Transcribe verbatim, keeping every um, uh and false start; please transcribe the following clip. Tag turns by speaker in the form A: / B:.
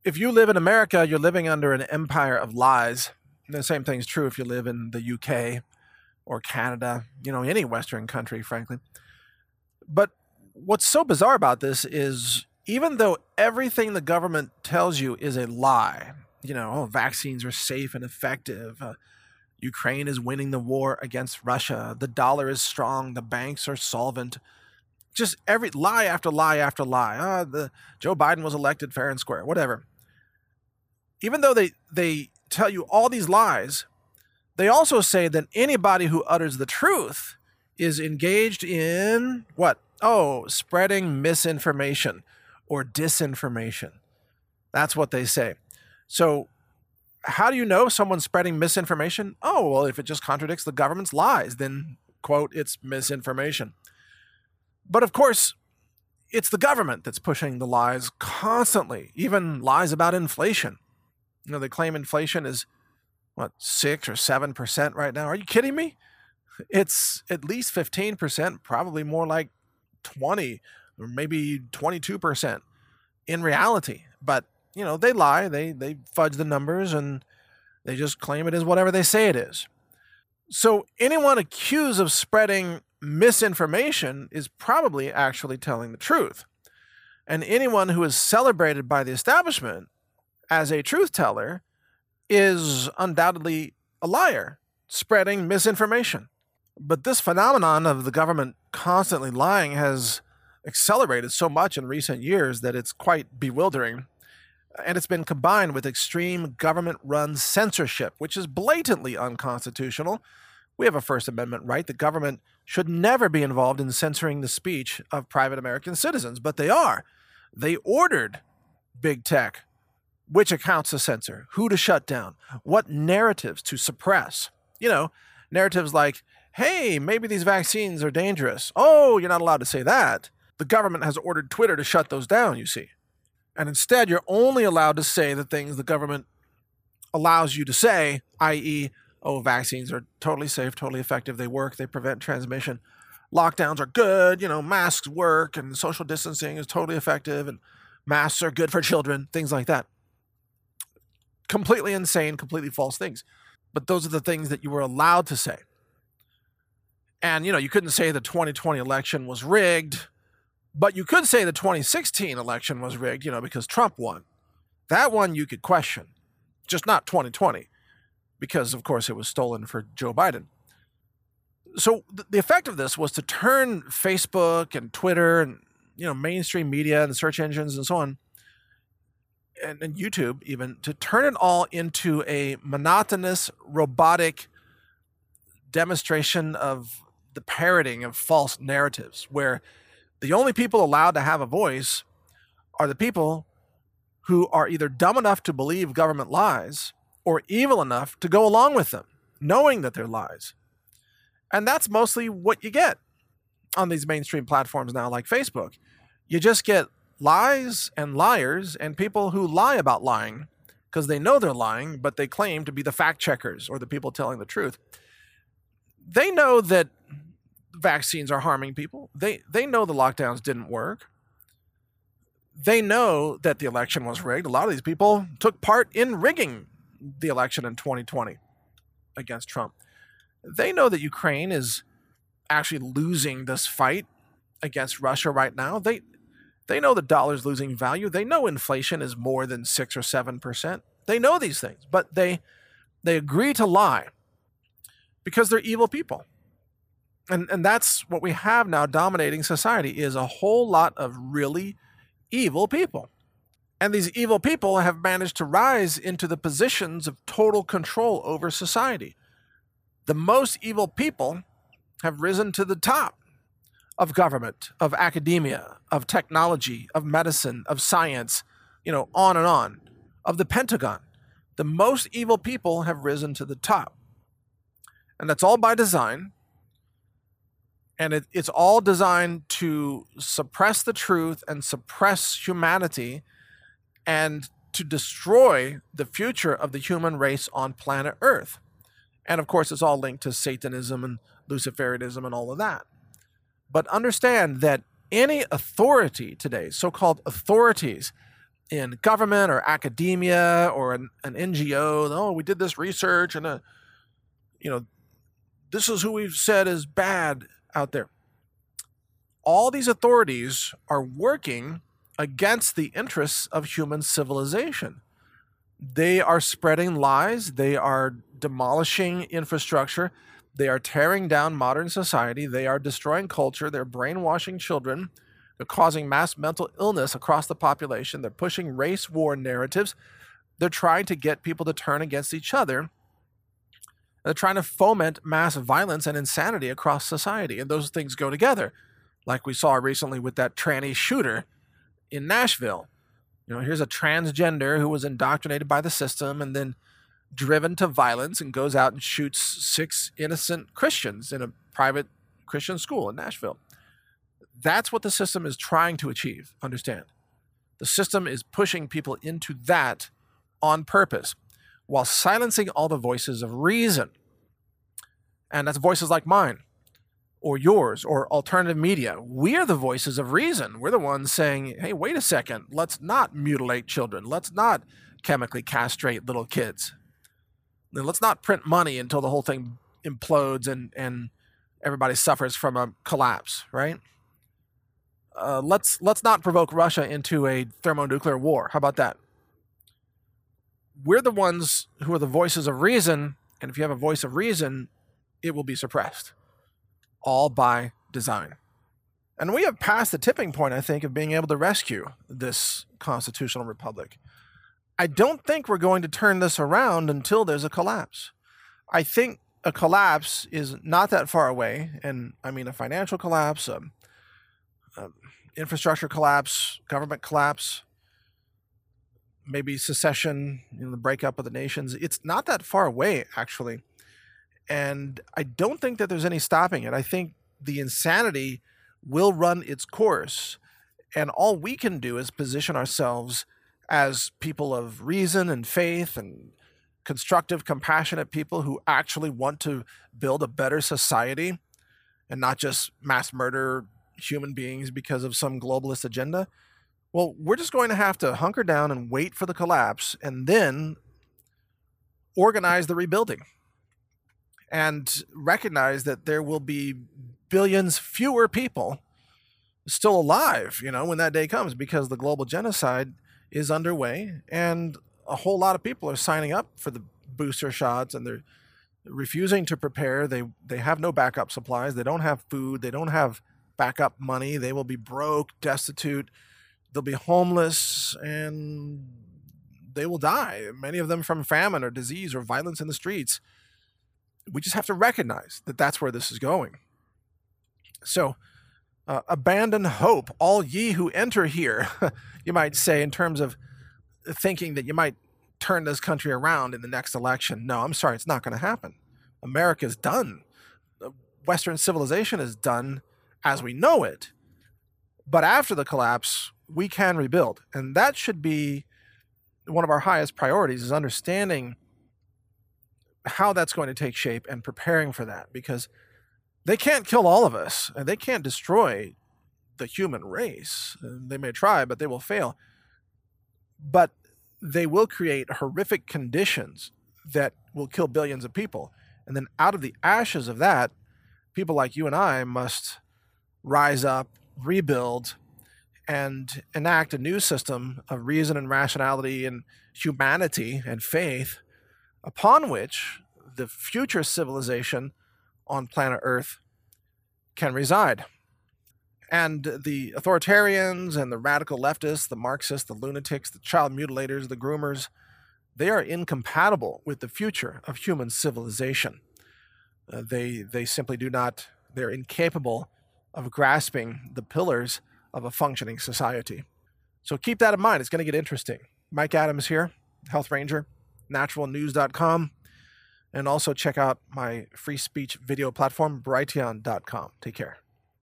A: if you live in America, you're living under an empire of lies. And the same thing's true if you live in the U K or Canada, you know, any Western country, frankly. But what's so bizarre about this is even though everything the government tells you is a lie, you know, oh, vaccines are safe and effective, uh, Ukraine is winning the war against Russia, the dollar is strong, the banks are solvent, just every lie after lie after lie. Ah, the Joe Biden was elected fair and square, whatever. Even though they, they tell you all these lies, they also say that anybody who utters the truth is engaged in what? Oh, spreading misinformation or disinformation. That's what they say. So how do you know someone's spreading misinformation? Oh, well, if it just contradicts the government's lies, then, quote, it's misinformation. But of course, it's the government that's pushing the lies constantly, even lies about inflation. You know, they claim inflation is, what, six or seven percent right now. Are you kidding me? It's at least fifteen percent, probably more like twenty or maybe twenty-two percent in reality. But, you know, they lie, they, they fudge the numbers, and they just claim it is whatever they say it is. So anyone accused of spreading misinformation is probably actually telling the truth. And anyone who is celebrated by the establishment as a truth teller is undoubtedly a liar, spreading misinformation. But this phenomenon of the government constantly lying has accelerated so much in recent years that it's quite bewildering. And it's been combined with extreme government-run censorship, which is blatantly unconstitutional. We have a First Amendment right. The government should never be involved in censoring the speech of private American citizens, but they are. They ordered big tech which accounts to censor, who to shut down, what narratives to suppress. You know, narratives like, hey, maybe these vaccines are dangerous. Oh, you're not allowed to say that. The government has ordered Twitter to shut those down, you see. And instead, you're only allowed to say the things the government allows you to say, that is, oh, vaccines are totally safe, totally effective, they work, they prevent transmission. Lockdowns are good, you know, masks work, and social distancing is totally effective, and masks are good for children, things like that. Completely insane, completely false things. But those are the things that you were allowed to say. And, you know, you couldn't say the twenty twenty election was rigged, but you could say the twenty sixteen election was rigged, you know, because Trump won. That one you could question, just not twenty twenty, because, of course, it was stolen for Joe Biden. So the effect of this was to turn Facebook and Twitter and, you know, mainstream media and search engines and so on, and, and YouTube even, to turn it all into a monotonous, robotic demonstration of the parroting of false narratives, where the only people allowed to have a voice are the people who are either dumb enough to believe government lies or evil enough to go along with them, knowing that they're lies. And that's mostly what you get on these mainstream platforms now, like Facebook. You just get lies and liars and people who lie about lying because they know they're lying, but they claim to be the fact checkers or the people telling the truth. They know that vaccines are harming people. They they know the lockdowns didn't work. They know that the election was rigged. A lot of these people took part in rigging the election in twenty twenty against Trump. They know that Ukraine is actually losing this fight against Russia right now. They they know the dollar's losing value. They know inflation is more than six or seven percent. They know these things, but they they agree to lie because they're evil people. And and that's what we have now dominating society, is a whole lot of really evil people. And these evil people have managed to rise into the positions of total control over society. The most evil people have risen to the top of government, of academia, of technology, of medicine, of science, you know, on and on, of the Pentagon. The most evil people have risen to the top. And that's all by design. And it, it's all designed to suppress the truth and suppress humanity and to destroy the future of the human race on planet Earth. And of course, it's all linked to Satanism and Luciferianism and all of that. But understand that any authority today, so-called authorities, in government or academia or an, an N G O. Oh, we did this research and, uh, you know, this is who we've said is bad out there. All these authorities are working against the interests of human civilization. They are spreading lies. They are demolishing infrastructure. They are tearing down modern society. They are destroying culture. They're brainwashing children. They're causing mass mental illness across the population. They're pushing race war narratives. They're trying to get people to turn against each other. They're trying to foment mass violence and insanity across society. And those things go together, like we saw recently with that tranny shooter in Nashville. You know, here's a transgender who was indoctrinated by the system and then driven to violence and goes out and shoots six innocent Christians in a private Christian school in Nashville. That's what the system is trying to achieve, understand. The system is pushing people into that on purpose while silencing all the voices of reason. And that's voices like mine or yours or alternative media. We are the voices of reason. We're the ones saying, hey, wait a second, let's not mutilate children. Let's not chemically castrate little kids. Let's not print money until the whole thing implodes and, and everybody suffers from a collapse, right? Uh, let's let's not provoke Russia into a thermonuclear war. How about that? We're the ones who are the voices of reason, and if you have a voice of reason, it will be suppressed, all by design. And we have passed the tipping point, I think, of being able to rescue this constitutional republic. I don't think we're going to turn this around until there's a collapse. I think a collapse is not that far away, and I mean a financial collapse, a, a infrastructure collapse, government collapse, maybe secession, you know, the breakup of the nations. It's not that far away, actually. And I don't think that there's any stopping it. I think the insanity will run its course. And all we can do is position ourselves as people of reason and faith and constructive, compassionate people who actually want to build a better society and not just mass murder human beings because of some globalist agenda. Well, we're just going to have to hunker down and wait for the collapse and then organize the rebuilding and recognize that there will be billions fewer people still alive, you know, when that day comes, because the global genocide is underway and a whole lot of people are signing up for the booster shots and they're refusing to prepare. They they have no backup supplies. They don't have food. They don't have backup money. They will be broke, destitute. They'll be homeless and they will die. Many of them from famine or disease or violence in the streets. We just have to recognize that that's where this is going. So uh, abandon hope, all ye who enter here, you might say, in terms of thinking that you might turn this country around in the next election. No, I'm sorry, it's not going to happen. America's done. Western civilization is done as we know it. But after the collapse, we can rebuild. And that should be one of our highest priorities, is understanding how that's going to take shape and preparing for that, because they can't kill all of us and they can't destroy the human race. They may try, but they will fail. But they will create horrific conditions that will kill billions of people. And then out of the ashes of that, people like you and I must rise up, rebuild, and enact a new system of reason and rationality and humanity and faith upon which the future civilization on planet Earth can reside. And the authoritarians and the radical leftists, the Marxists, the lunatics, the child mutilators, the groomers, they are incompatible with the future of human civilization. Uh, they, they simply do not, they're incapable of grasping the pillars of a functioning society. So keep that in mind. It's going to get interesting. Mike Adams here, Health Ranger, natural news dot com, and also check out my free speech video platform, Brighteon dot com. Take care.